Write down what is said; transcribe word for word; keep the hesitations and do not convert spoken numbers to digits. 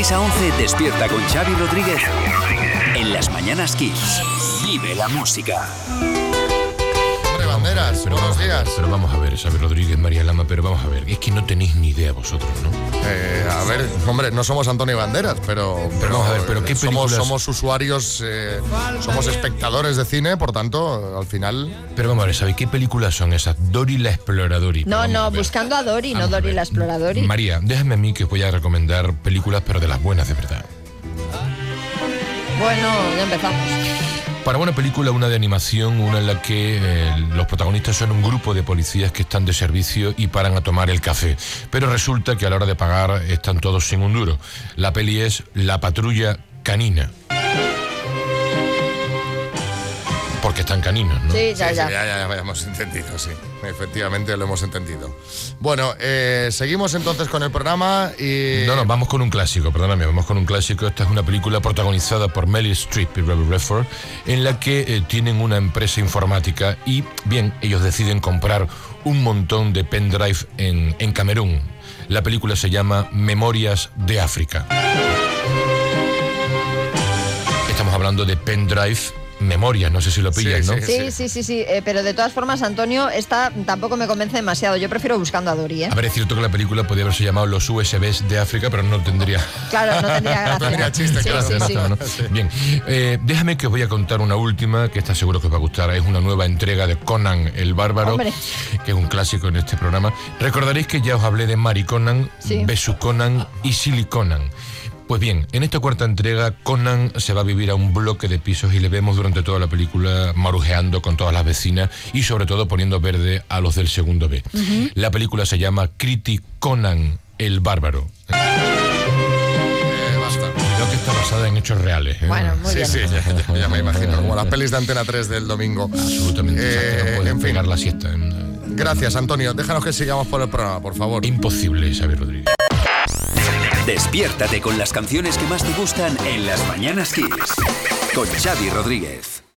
seis a once, despierta con Xavi Rodríguez en Las Mañanas Kiss. Vive la música. Hombre, Banderas, pero buenos vamos a ver, días. pero vamos a ver, Xavi Rodríguez, María Lama, pero vamos a ver, es que no tenéis ni idea vosotros, ¿no? Eh, a ver, hombre, no somos Antonio Banderas, pero, Pero vamos a ver, pero ¿qué somos, películas? somos usuarios, eh, somos espectadores de cine, por tanto, al final... Pero vamos a ver, ¿sabéis qué películas son esas? Dori la Exploradori. No, Pero vamos a no, ver. buscando a Dory, no Vamos a Dory ver. la Exploradori. María, déjame a mí que os voy a recomendar películas, pero de las buenas, de verdad. Bueno, ya empezamos. Para una película, una de animación, una en la que eh, los protagonistas son un grupo de policías que están de servicio y paran a tomar el café. Pero resulta que a la hora de pagar están todos sin un duro. La peli es La Patrulla Canina. Porque están caninos, ¿no? Sí, ya, Sí, ya. sí, ya, ya, ya hemos entendido, sí. Efectivamente lo hemos entendido. Bueno, eh, seguimos entonces con el programa y... No, no, vamos con un clásico, perdóname, vamos con un clásico. Esta es una película protagonizada por Meryl Streep y Robert Redford, en la que eh, tienen una empresa informática y, bien, ellos deciden comprar un montón de pendrive en, en Camerún. La película se llama Memorias de África. Estamos hablando de pendrive, memorias, no sé si lo pillas, Sí, ¿no? sí, Sí, sí, sí, sí, eh, pero de todas formas, Antonio, esta tampoco me convence demasiado. Yo prefiero buscando a Dory, ¿eh? A ver, es cierto que la película podría haberse llamado Los U S Bs de África, pero no tendría... Claro, no tendría gracia. No tendría chiste, sí, claro. sí, sí. No, no. Bien, eh, déjame que os voy a contar una última, que esta seguro que os va a gustar. Es una nueva entrega de Conan el Bárbaro, Hombre. que es un clásico en este programa. Recordaréis que ya os hablé de Mary Conan, Sí. Besu Conan y Silly Conan. Pues bien, en esta cuarta entrega, Conan se va a vivir a un bloque de pisos y le vemos durante toda la película marujeando con todas las vecinas y sobre todo poniendo verde a los del segundo B. Uh-huh. La película se llama Criti Conan el Bárbaro. Eh, basta. Creo que está basada en hechos reales. ¿eh? Bueno, muy Sí, bien. sí, ya, ya- ya me imagino. Como las pelis de Antena tres del domingo. Absolutamente. Eh, o sea, que no pueden en fin. pegar la siesta. ¿eh? Gracias, Antonio. Déjanos que sigamos por el programa, por favor. Imposible, Xavi Rodríguez. Despiértate con las canciones que más te gustan en Las Mañanas Kiss con Xavi Rodríguez.